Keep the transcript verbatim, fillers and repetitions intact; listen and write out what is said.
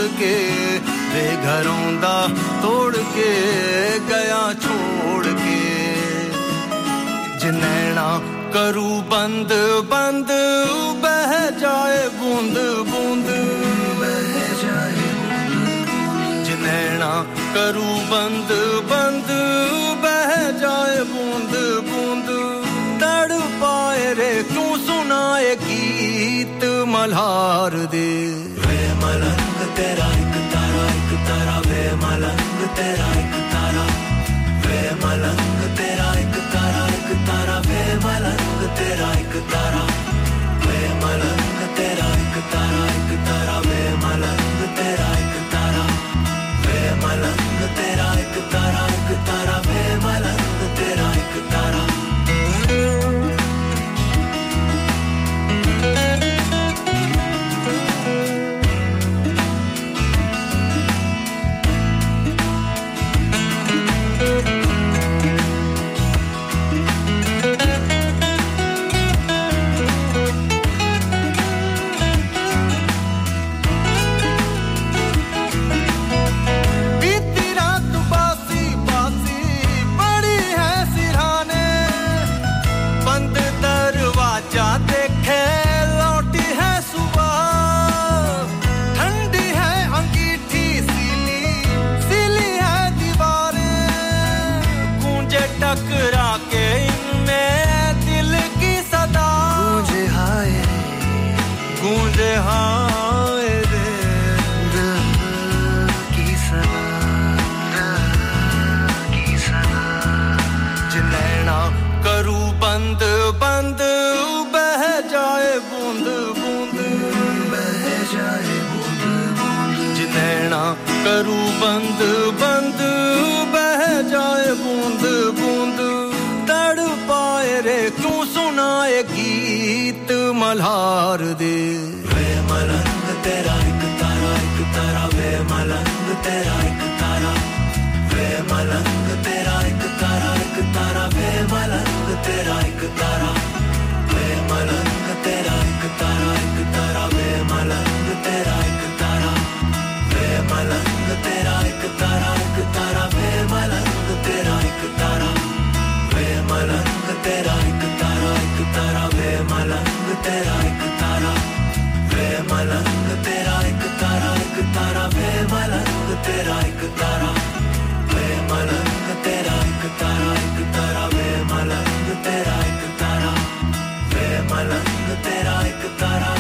के वे घरों दा तोड़ के गया छोड़ के जिनैना करू बंद बंद बह जाए बूंद बूंद बह जाए जिनैना करू बंद बंद बह जाए बूंद बूंद तड़ पाए रे क्यों सुनाए गीत मल्हार दे वे मलंग तेरा एक तारा एक तारा वे मलंग तेरा एक तारा वे मलंग तेरा एक तारा एक तारा वे मलंग तेरा एक तारा वे मलंग तेरा एक तारा एक तारा वे मलंग तेरा एक तारा वे मलंग तेरा एक तारा एक तारा वे मलंग तेरा एक तारा टकरा के इनमें दिल की सदा गूंजे हाय गूंजे हाय रे दिल की सदा की सदा जिनैना करू बंद बंद बह जाए बूंद बूंद बह जाए बूंद बूंद जिनैना करू बंद बंद बह जाए बूंद बूंद तड़ पाए रे क्यों सुनाए गीत मल्हार दे वे मलंग तेरा एक तारा एक तारा वे मलंग तेरा एक तारा वे मलंग तेरा एक तारा एक तारा वे मलंग तेरा एक तारा वे मलंग तेरा एक तारा एक तारा वे मलंग तेरा एक तारा वे मलंग तेरा एक तारा एक तारा वे मलंग तेरा एक तारा वे मलंग तेरा एक तारा एक तारा वे मलंग तेरा एक तारा वे मलंग तेरा एक तारा एक तारा वे मलंग तेरा एक तारा वे मलंग तेरा एक तारा एक तारा वे मलंग तेरा एक तारा वे मलंग तेरा एक तारा